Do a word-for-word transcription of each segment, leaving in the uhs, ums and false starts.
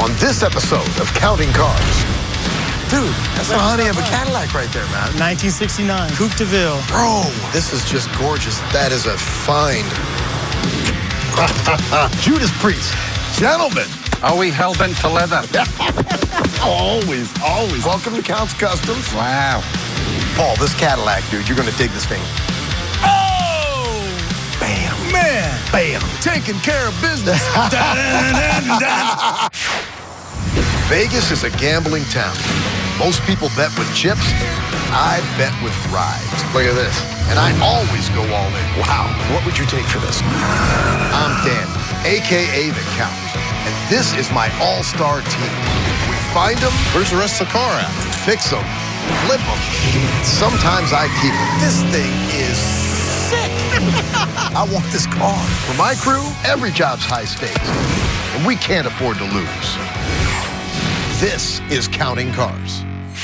on this episode of Counting Cars. Dude, that's the honey of a Cadillac right there, man. nineteen sixty-nine, Coupe de Ville. Bro, this is just gorgeous. That is a find. Judas Priest. Gentlemen. Are we hell-bent for leather? Always, always. Welcome to Count's Customs. Wow. Paul, this Cadillac, dude, you're going to dig this thing. Oh! Bam. Man! Bam. Taking care of business. Vegas is a gambling town. Most people bet with chips. I bet with rides. Look at this. And I always go all in. Wow. What would you take for this? I'm Dan, a k a The Count. And this is my all-star team. We find them. Where's the rest of the car at? Fix them. Flip them. Sometimes I keep them. This thing is sick. I want this car. For my crew, every job's high stakes. And we can't afford to lose. This is Counting Cars.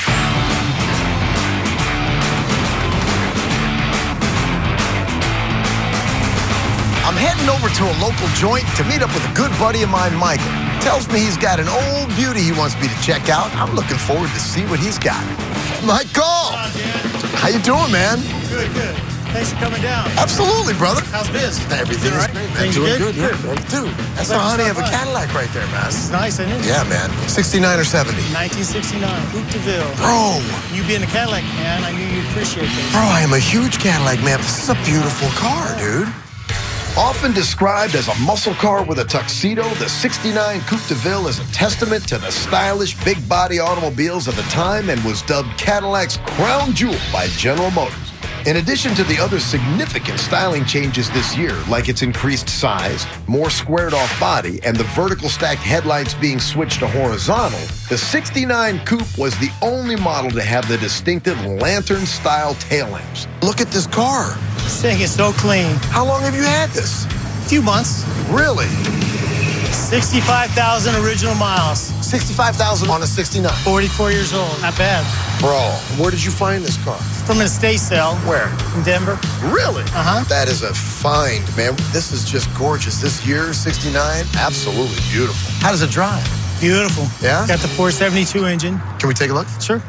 I'm heading over to a local joint to meet up with a good buddy of mine, Michael. Tells me he's got an old beauty he wants me to check out. I'm looking forward to see what he's got. Michael! How you doing, man? Good, good. Thanks for coming down. Absolutely, brother. How's biz? Everything is Right? great, man. Things Doing good? good, yeah, man. Dude, that's the honey of a Cadillac right there, man. It's nice, isn't it? Yeah, man. sixty-nine or seventy? nineteen sixty-nine, Coupe de Ville. Bro. You being a Cadillac man, I knew you'd appreciate this. Bro, I am a huge Cadillac man. This is a beautiful car, dude. Often described as a muscle car with a tuxedo, the sixty-nine Coupe de Ville is a testament to the stylish, big-body automobiles of the time and was dubbed Cadillac's crown jewel by General Motors. In addition to the other significant styling changes this year, like its increased size, more squared-off body, and the vertical stacked headlights being switched to horizontal, the sixty-nine Coupe was the only model to have the distinctive lantern-style tail lamps. Look at this car. This thing is so clean. How long have you had this? A few months. Really? sixty-five thousand original miles. sixty-five thousand on a sixty-nine. forty-four years old. Not bad. Bro, where did you find this car? From an estate sale. Where? In Denver. Really? Uh-huh. That is a find, man. This is just gorgeous. This year, sixty-nine, absolutely beautiful. How does it drive? Beautiful. Yeah? Got the four seventy-two engine. Can we take a look? Sure.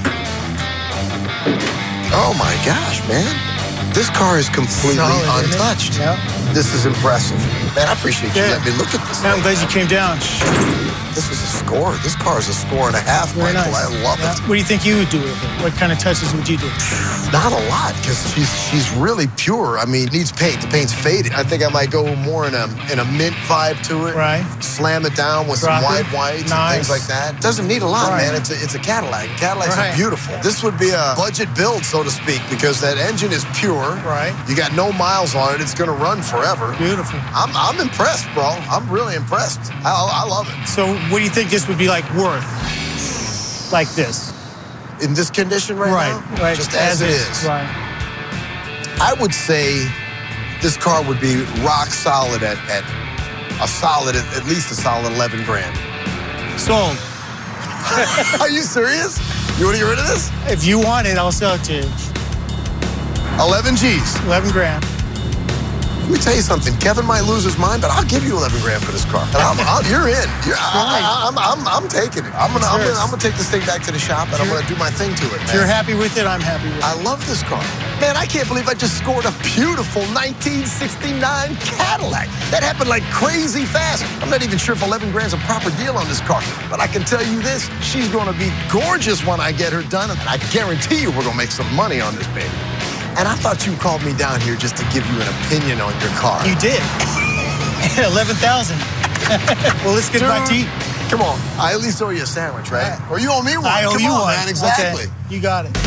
Oh my gosh, man. This car is completely Solid, isn't it? untouched. Yeah. This is impressive. Man, I appreciate you Yeah. letting me look at this Man, I'm thing. glad you came down. This is a score. This car is a score and a half, Very Michael. nice. I love Yeah. it. What do you think you would do with it? What kind of touches would you do? Not a lot, because she's she's really pure. I mean, needs paint. The paint's faded. I think I might go more in a in a mint vibe to it. Right. Slam it down with Drop some it. white whites Nice. and things like that. Doesn't need a lot, Right. man. It's a it's a Cadillac. Cadillacs Right. are beautiful. This would be a budget build, so to speak, because that engine is pure. Right. You got no miles on it. It's gonna run forever. Beautiful. I'm I'm impressed, bro. I'm really impressed. I I love it. So what do you think this would be like worth? Like this? In this condition right, Right, now, right. just as, it is. Right. I would say this car would be rock solid at, at a solid, at, at least a solid eleven grand. Sold. Are you serious? You want to get rid of this? If you want it, I'll sell it to you. eleven G's. eleven grand. Let me tell you something. Kevin might lose his mind, but I'll give you eleven grand for this car. And I'm, I'm, you're in. You're, I, I, I'm, I'm, I'm taking it. I'm gonna, I'm gonna, I'm gonna take this thing back to the shop, and I'm gonna do my thing to it. If you're Man. happy with it, I'm happy with it. I love this car. Man, I can't believe I just scored a beautiful nineteen sixty-nine Cadillac. That happened like crazy fast. I'm not even sure if eleven grand's a proper deal on this car, but I can tell you this, she's gonna be gorgeous when I get her done, and I guarantee you we're gonna make some money on this baby. And I thought you called me down here just to give you an opinion on your car. You did. eleven thousand. Well, let's get back to you. Come on, I at least owe you a sandwich, right? Or you owe me one. I owe Come you on, one. man, exactly. Okay. You got it.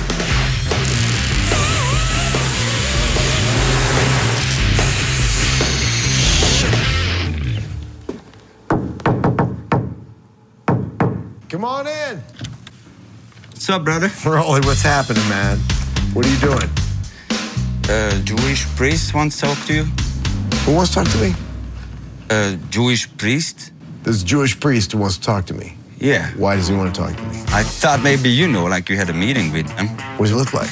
Come on in. What's up, brother? Rolly, what's happening, man? What are you doing? Uh, Jewish priest wants to talk to you. Who wants to talk to me? Uh, Jewish priest? This Jewish priest who wants to talk to me. Yeah. Why does he want to talk to me? I thought maybe you know, like you had a meeting with him. What does he look like?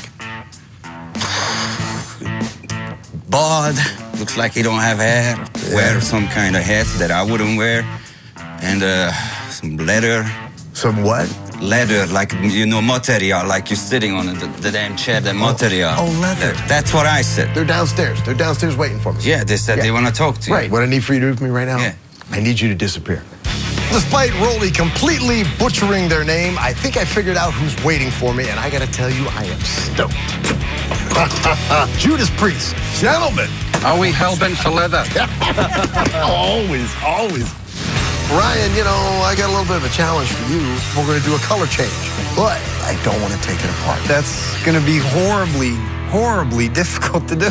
Bald. Looks like he don't have hair. Yeah. Wear some kind of hat that I wouldn't wear. And uh, some leather. Some what? Leather, like, you know, material, like you're sitting on the, the damn chair, the material. Oh, leather. That's what I said. They're downstairs. They're downstairs waiting for me. Yeah, they said Yeah. they want to talk to you. Right. What I need for you to do for me right now? Yeah. I need you to disappear. Despite Rolly completely butchering their name, I think I figured out who's waiting for me, and I gotta tell you, I am stoked. Judas Priest. Gentlemen. Are we hell-bent for leather? Always, always. Ryan, you know, I got a little bit of a challenge for you. We're gonna do a color change, but I don't want to take it apart. That's going to be horribly, horribly difficult to do.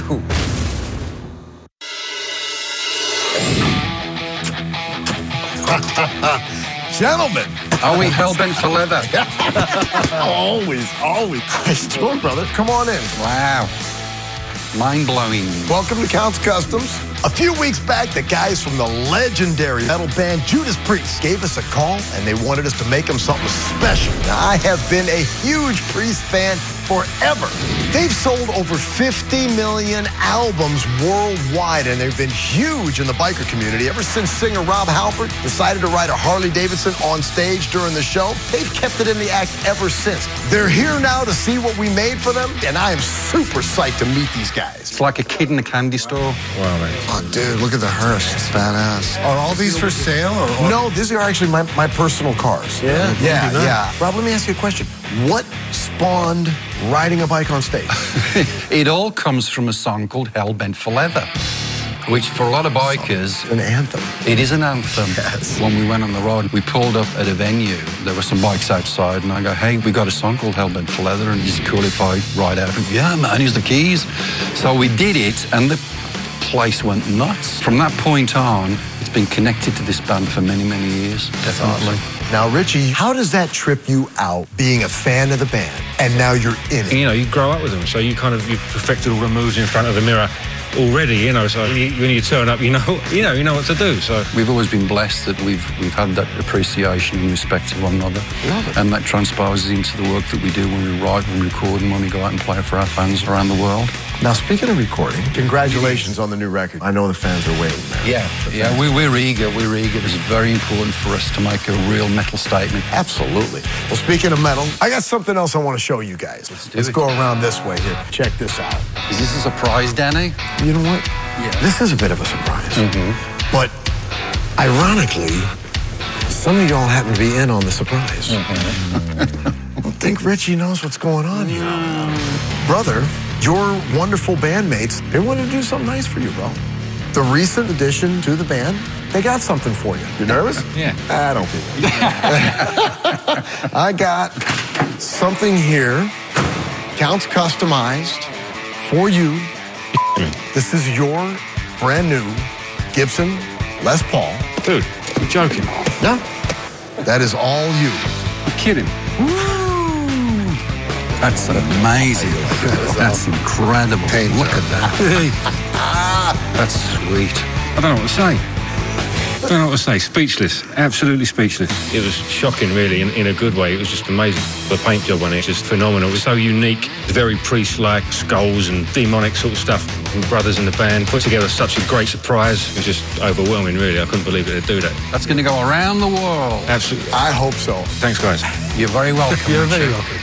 Gentlemen. Are we hell-bent for leather? Always, always. Sure, brother. Come on in. Wow. Mind-blowing. Welcome to Count's Customs. A few weeks back, the guys from the legendary metal band Judas Priest gave us a call, and they wanted us to make them something special. Now, I have been a huge Priest fan forever. They've sold over fifty million albums worldwide, and they've been huge in the biker community ever since singer Rob Halford decided to ride a Harley Davidson on stage during the show. They've kept it in the act ever since. They're here now to see what we made for them, and I am super psyched to meet these guys. It's like a kid in a candy store. Wow, man. Oh, dude, look at the hearse. It's badass. Are all these for sale? Or, or? No, these are actually my, my personal cars. Yeah? Yeah, Look at yeah. Rob, let me ask you a question. What spawned riding a bike on stage? It all comes from a song called Hell-Bent for Leather, which for a lot of bikers, An anthem. it is an anthem. Yes. When we went on the ride, we pulled up at a venue. There were some bikes outside, and I go, hey, we got a song called Hell-Bent for Leather, and is it cool if I ride out? And, yeah, man, here's the keys. So we did it, and the place went nuts. From that point on, it's been connected to this band for many, many years, definitely. Now, Richie, how does that trip you out, being a fan of the band, and now you're in it? You know, you grow up with them, so you kind of, you've perfected all the moves in front of the mirror already, you know, so you, when you turn up, you know, you know, you know what to do, so. We've always been blessed that we've we've had that appreciation and respect to one another. Love it. And that transposes into the work that we do when we write, when we record, and when we go out and play for our fans around the world. Now, speaking of recording, congratulations on the new record. I know the fans are waiting, man. Yeah, yeah, we, we're eager, we're eager. It's very important for us to make a real metal statement. Absolutely. Well, speaking of metal, I got something else I want to show you guys. Let's, do Let's it. go around this way here. Check this out. Is this a surprise, Danny? You know what? Yeah. This is a bit of a surprise. But ironically, some of y'all happen to be in on the surprise. I think Richie knows what's going on here. Brother, your wonderful bandmates, they wanted to do something nice for you, bro. The recent addition to the band, they got something for you. You nervous? Yeah. I don't think I got something here, Count's customized for you. This is your brand new Gibson Les Paul. Dude, you're joking. No, that is all you. You're kidding. That's amazing. That's incredible. Paint Look job. at that. That's sweet. I don't know what to say. I don't know what to say. Speechless. Absolutely speechless. It was shocking, really, in, in a good way. It was just amazing. The paint job on it is just phenomenal. It was so unique. Very priest-like, skulls and demonic sort of stuff. And brothers in the band put together such a great surprise. It was just overwhelming, really. I couldn't believe it they'd do that. That's going to go around the world. Absolutely. I hope so. Thanks, guys. You're very welcome. You're Richard. very welcome.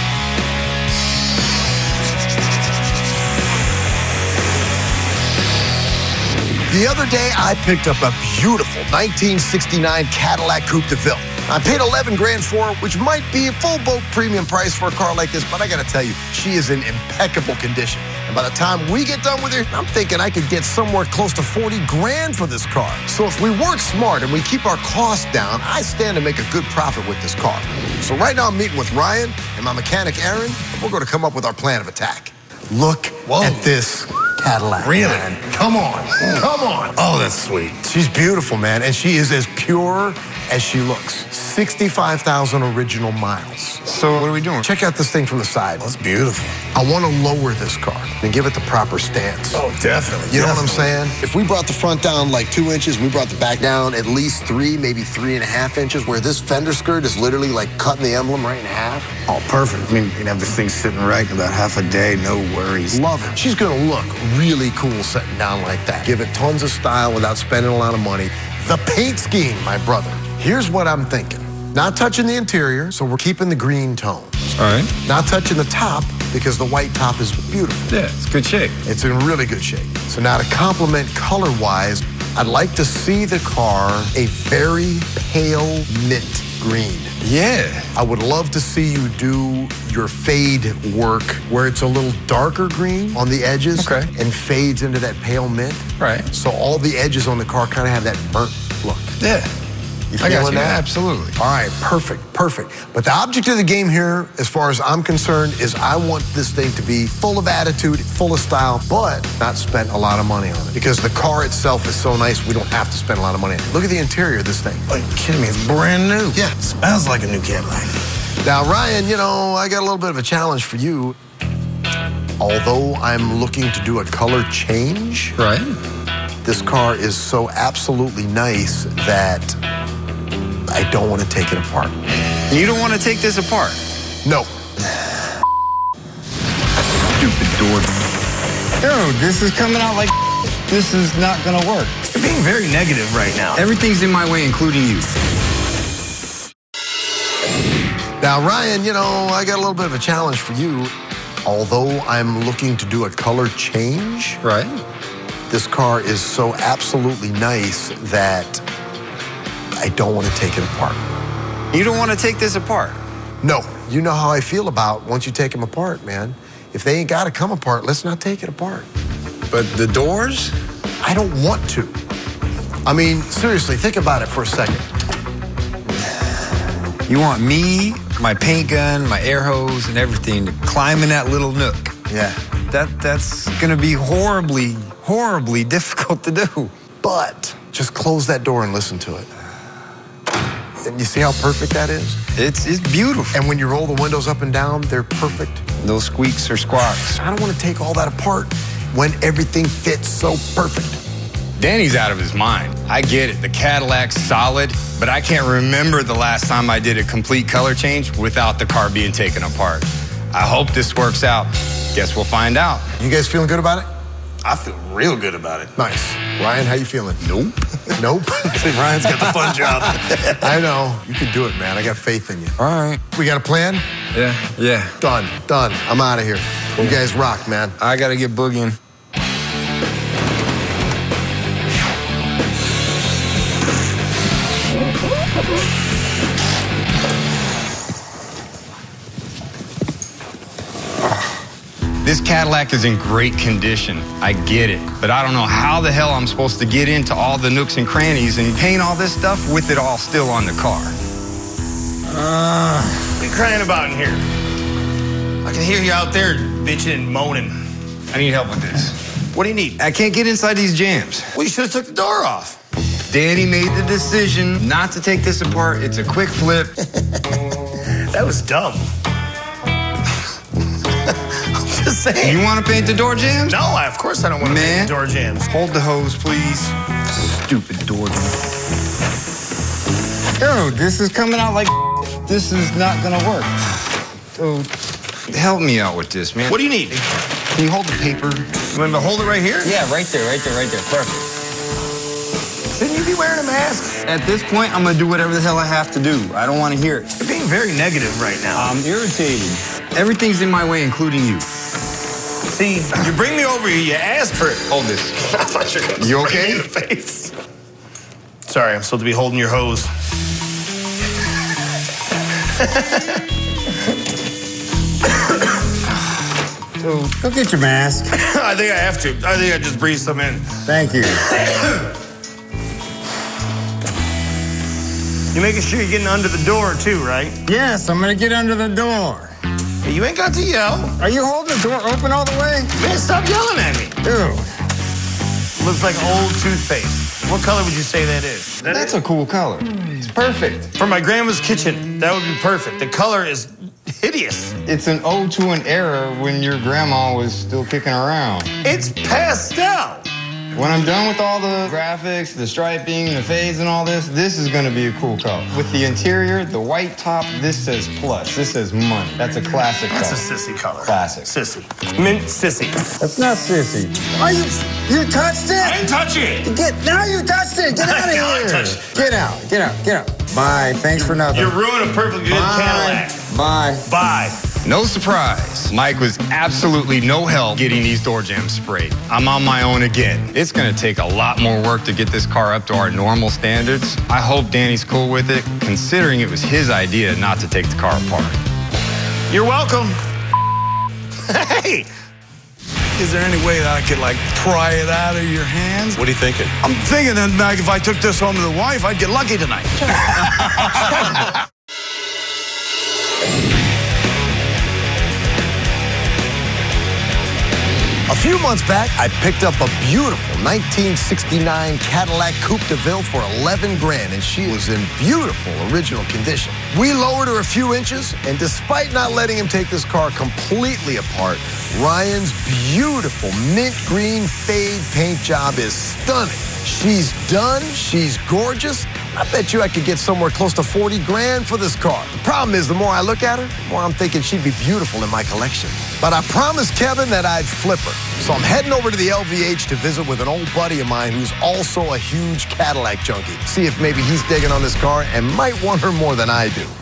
The other day, I picked up a beautiful nineteen sixty-nine Cadillac Coupe de Ville. I paid eleven grand for it, which might be a full boat premium price for a car like this, but I gotta tell you, she is in impeccable condition. And by the time we get done with her, I'm thinking I could get somewhere close to forty grand for this car. So if we work smart and we keep our costs down, I stand to make a good profit with this car. So right now I'm meeting with Ryan and my mechanic Aaron, and we're gonna come up with our plan of attack. Look at this Cadillac. Really? man. Come on. Come on. Oh, that's sweet. She's beautiful, man, and she is as pure as she looks. sixty-five thousand original miles. So what are we doing? Check out this thing from the side. That's beautiful. I want to lower this car and give it the proper stance. Oh, definitely. You know what I'm definitely. saying? If we brought the front down like two inches, we brought the back down at least three, maybe three and a half inches, where this fender skirt is literally like cutting the emblem right in half. Oh, perfect. I mean, you can have this thing sitting right in about half a day, no worries. Love it. She's gonna look really cool sitting down like that. Give it tons of style without spending a lot of money. The paint scheme, my brother. Here's what I'm thinking. Not touching the interior, so we're keeping the green tone. All right. Not touching the top, because the white top is beautiful. Yeah, it's good shape. It's in really good shape. So now to complement color-wise, I'd like to see the car a very pale mint green. Yeah. I would love to see you do your fade work where it's a little darker green on the edges Okay. and fades into that pale mint. Right. So all the edges on the car kind of have that burnt look. Yeah. You I got feeling you. that? Absolutely. All right, perfect, perfect. But the object of the game here, as far as I'm concerned, is I want this thing to be full of attitude, full of style, but not spend a lot of money on it. Because the car itself is so nice, we don't have to spend a lot of money on it. Look at the interior of this thing. Are you kidding me? It's brand new. Yeah. It smells like a new Cadillac. Now, Ryan, you know, I got a little bit of a challenge for you. Although I'm looking to do a color change, Right. this car is so absolutely nice that I don't want to take it apart. You don't want to take this apart? No. Stupid door. Dude, this is coming out like this is not going to work. You're being very negative right now. Everything's in my way, including you. Now, Ryan, you know, I got a little bit of a challenge for you. Although I'm looking to do a color change, Right. this car is so absolutely nice that I don't want to take it apart. You don't want to take this apart? No, you know how I feel about once you take them apart, man. If they ain't got to come apart, let's not take it apart. But the doors? I don't want to. I mean, seriously, think about it for a second. You want me, my paint gun, my air hose, and everything to climb in that little nook. Yeah. That that's gonna be horribly, horribly difficult to do. But just close that door and listen to it. And you see how perfect that is? It's it's beautiful. And when you roll the windows up and down, they're perfect. Those squeaks or squawks. I don't want to take all that apart when everything fits so perfect. Danny's out of his mind. I get it. The Cadillac's solid, but I can't remember the last time I did a complete color change without the car being taken apart. I hope this works out. Guess we'll find out. You guys feeling good about it? I feel real good about it. Nice. Ryan, how you feeling? Nope. Nope. Ryan's got the fun job. I know. You can do it, man. I got faith in you. All right. We got a plan? Yeah, yeah. Done. Done. I'm out of here. You guys rock, man. I gotta get boogieing. This Cadillac is in great condition. I get it. But I don't know how the hell I'm supposed to get into all the nooks and crannies and paint all this stuff with it all still on the car. Uh, what are you crying about in here? I can hear you out there bitching and moaning. I need help with this. What do you need? I can't get inside these jams. Well, you should have took the door off. Danny made the decision not to take this apart. It's a quick flip. That was dumb. I'm just saying. You want to paint the door jams? No, I, of course I don't want to Man. paint the door jams. Hold the hose, please. Stupid door. Dude, this is coming out like this is not gonna work. Dude, help me out with this, man. What do you need? Can you hold the paper? You want me to hold it right here? Yeah, right there, right there, right there. Perfect. Shouldn't you be wearing a mask? At this point, I'm gonna do whatever the hell I have to do. I don't want to hear it. You're being very negative right now. I'm irritated. Everything's in my way, including you. See, you bring me over here, you ask for it. Hold this. I thought you were gonna You spray okay? me in the face. Sorry, I'm supposed to be holding your hose. Dude, go get your mask. I think I have to. I think I just breathed some in. Thank you. You're making sure you're getting under the door too, right? Yes, I'm gonna get under the door. Hey, you ain't got to yell. Are you holding the door open all the way? Man, stop yelling at me. Dude, Looks like old toothpaste. What color would you say that is? That that's is- a cool color. It's perfect. For my grandma's kitchen, that would be perfect. The color is hideous. It's an ode to an era when your grandma was still kicking around. It's pastel. When I'm done with all the graphics, the striping, the fades and all this, this is gonna be a cool color. With the interior, the white top, this says plus. This says money. That's a classic That's color. a sissy color. Classic. Sissy. Mint sissy. That's not sissy. Why you, you touched it? I didn't touch it. Get, now you touched it. Get out of No, I here. touched it. Get out, get out, get out. Bye, thanks for nothing. You're ruining a perfectly good Bye. Cadillac. Bye. Bye. No surprise, Mike was absolutely no help getting these door jambs sprayed. I'm on my own again. It's gonna take a lot more work to get this car up to our normal standards. I hope Danny's cool with it, considering it was his idea not to take the car apart. You're welcome. Hey! Is there any way that I could, like, pry it out of your hands? What are you thinking? I'm thinking that, like, if I took this home to the wife, I'd get lucky tonight. A few months back, I picked up a beautiful nineteen sixty-nine Cadillac Coupe de Ville for eleven grand, and she was in beautiful original condition. We lowered her a few inches, and despite not letting him take this car completely apart, Ryan's beautiful mint green fade paint job is stunning. She's done, she's gorgeous. I bet you I could get somewhere close to forty grand for this car. The problem is, the more I look at her, the more I'm thinking she'd be beautiful in my collection. But I promised Kevin that I'd flip her. So I'm heading over to the L V H to visit with an old buddy of mine who's also a huge Cadillac junkie. See if maybe he's digging on this car and might want her more than I do.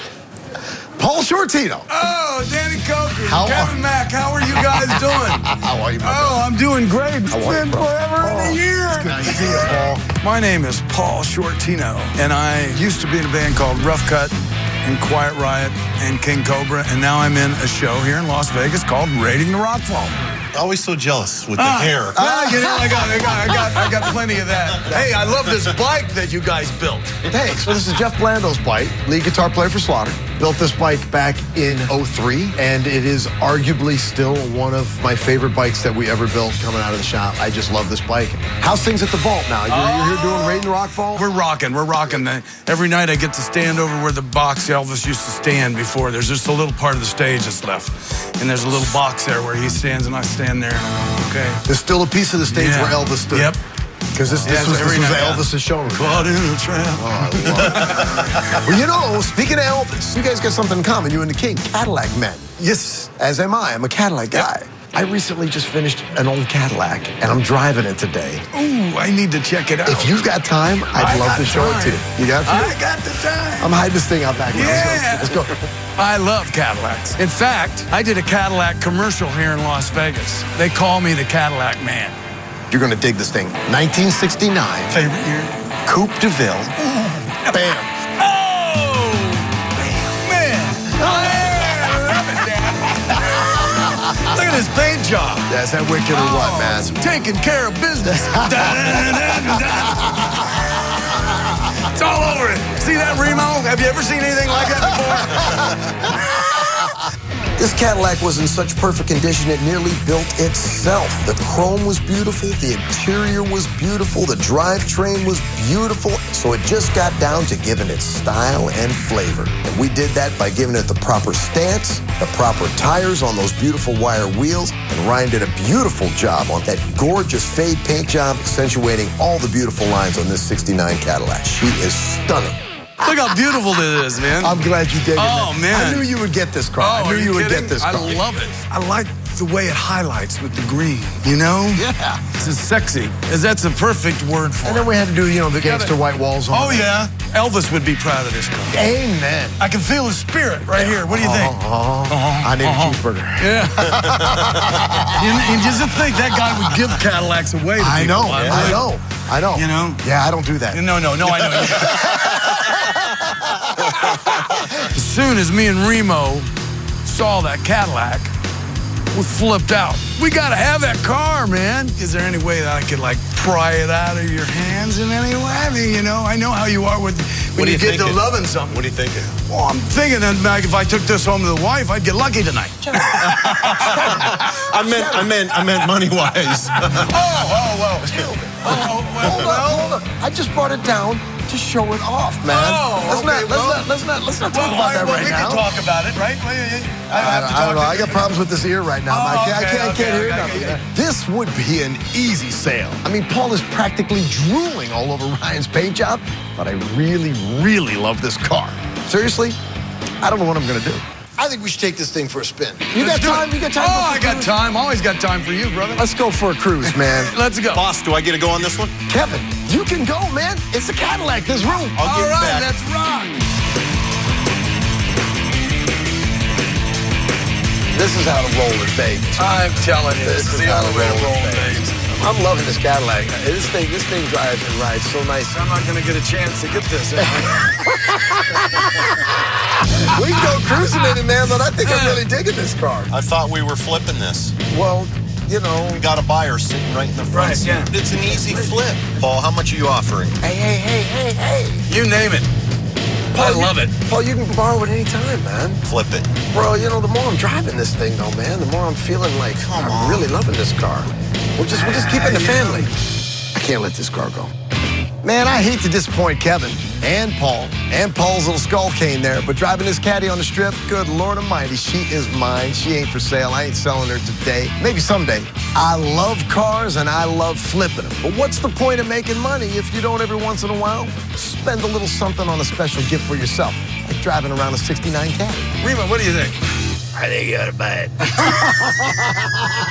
Paul Shortino. Oh, Danny Coker, How Kevin are- Mack, how are you guys doing? How are you, my Oh, I'm doing great. It's How are you, been bro? forever and Oh, a year. it's good to see you, Paul. My name is Paul Shortino, and I used to be in a band called Rough Cut and Quiet Riot and King Cobra, and now I'm in a show here in Las Vegas called Raiding the Rockfall. Always so jealous with the Ah, hair. Ah, you know, I got, I got, I got, I got plenty of that. Hey, I love this bike that you guys built. Thanks. Well, this is Jeff Blando's bike, lead guitar player for Slaughter. Built this bike back in oh three, and it is arguably still one of my favorite bikes that we ever built coming out of the shop. I just love this bike. How's things at the Vault now? You're, Oh. you're here doing Raiding the Rockfall? We're rocking, we're rocking. Every night I get to stand over where the box Elvis used to stand before. There's just a little part of the stage that's left. And there's a little box there where he stands and I stand there and I'm like, okay. There's still a piece of the stage Yeah. where Elvis stood. Yep. Because this, this Yes, was, this every was night. Elvis's showroom. Caught in a trap. Oh, I love it. Well, you know, speaking of Elvis, you guys got something in common, you and the King, Cadillac men. Yes. As am I. I'm a Cadillac guy. I recently just finished an old Cadillac, and I'm driving it today. Ooh, I need to check it out. If you've got time, I'd I love got to show it to you. time. You got it? I got the time. I'm hiding this thing out back. Yeah. Let's go. Let's go. I love Cadillacs. In fact, I did a Cadillac commercial here in Las Vegas. They call me the Cadillac Man. You're going to dig this thing. nineteen sixty-nine. Favorite year? Coupe de Ville. Bam. Oh, man. Yeah, I love it, Dad. Look at this paint job. Yeah, is that wicked or what, man? Taking care of business. It's all over it. See that, Remo? Have you ever seen anything like that before? This Cadillac was in such perfect condition it nearly built itself. The chrome was beautiful, the interior was beautiful, the drivetrain was beautiful, so it just got down to giving it style and flavor. And we did that by giving it the proper stance, the proper tires on those beautiful wire wheels, and Ryan did a beautiful job on that gorgeous fade paint job, accentuating all the beautiful lines on this sixty-nine Cadillac. She is stunning. Look how beautiful it is, man. I'm glad you did it. Oh, man. I knew you would get this car. Oh, I knew are you, would kidding? get this car. I love it. I like the way it highlights with the green, you know? Yeah. It's just sexy. That's a perfect word for And it. then we had to do, you know, the gangster white walls on Oh, it. yeah. Elvis would be proud of this car. Amen. I can feel his spirit right here. What do you think? Oh, I need Uh-huh. a cheeseburger. Yeah. you, you just think that guy would give Cadillacs away to I people. know, I would. know, I know. You know? Yeah, I don't do that. No, no, no, I know. As soon as me and Remo saw that Cadillac, we flipped out. We gotta have that car, man. Is there any way that I could, like, pry it out of your hands in any way? I mean, you know, I know how you are with when What are you, you get to thinking? loving something. What are you thinking? Well, I'm thinking that, like, if I took this home to the wife, I'd get lucky tonight. I meant, I meant, I meant money-wise. oh, oh, well. Oh, well, Hold well. on, hold on. I just brought it down Just show it off, man. Oh, let's, okay, not, well, let's, not, let's not let's not talk well, about that well, right we now. can talk about it, right? Well, yeah, yeah. I, I, have to I don't know. talk I got problems with this ear right now. Oh, I can't, I okay, can't, I can't okay, hear okay, nothing. okay. This would be an easy sale. I mean, Paul is practically drooling all over Ryan's paint job, but I really, really love this car. Seriously, I don't know what I'm going to do. I think we should take this thing for a spin. You Let's got do time? it. You got time? Oh, for I got cruise? time. Always got time for you, brother. Let's go for a cruise, man. Let's go. Boss, do I get to go on this one? Kevin, you can go, man. It's a Cadillac. There's room. I'll All give it right, back. let's rock. This is how to roll in Vegas. I'm telling you, this, This is is the how only to way to roll roll in things. I'm loving this Cadillac. This thing, this thing drives and rides so nice. I'm not going to get a chance to get this. We can go cruising in it, man, but I think I'm really digging this car. I thought we were flipping this. Well, you know. We got a buyer sitting right in the front Right, seat. yeah. It's an easy flip. Paul, how much are you offering? Hey, hey, hey, hey, hey. You name it. I love it. Paul, you can borrow it anytime, man. Flip it. Bro, you know, the more I'm driving this thing, though, man, the more I'm feeling like Come I'm on. really loving this car. We'll just, we'll just keep it in the family. I can't let this car go. Man, I hate to disappoint Kevin and Paul and Paul's little skull cane there, but driving this caddy on the strip, good Lord Almighty, she is mine. She ain't for sale. I ain't selling her today. Maybe someday. I love cars and I love flipping them. But what's the point of making money if you don't every once in a while spend a little something on a special gift for yourself, like driving around a sixty-nine Caddy? Rima, what do you think? I think you ought to buy it.